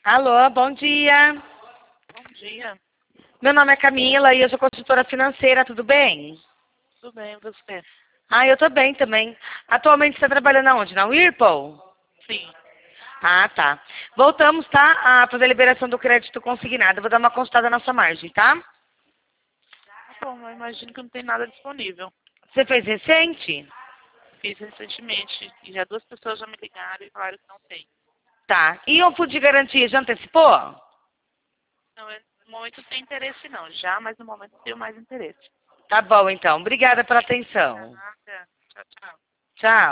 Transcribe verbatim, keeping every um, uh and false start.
Alô, bom dia. Bom dia. Meu nome é Camila e eu sou consultora financeira, tudo bem? Tudo bem, você? Ah, eu tô bem também. Atualmente você está trabalhando aonde? Na Whirlpool? Sim. Ah, tá. Voltamos, tá? A fazer a liberação do crédito consignado. Eu vou dar uma consultada na sua margem, tá? Tá bom, eu imagino que não tem nada disponível. Você fez recente? Fiz recentemente e já duas pessoas já me ligaram e falaram que não tem. Tá. E o fundo de garantia já antecipou? Não, eu, no momento não tem interesse não. Já, mas no momento tenho mais interesse. Tá bom, então. Obrigada pela atenção. Nada. Tchau, tchau. Tchau.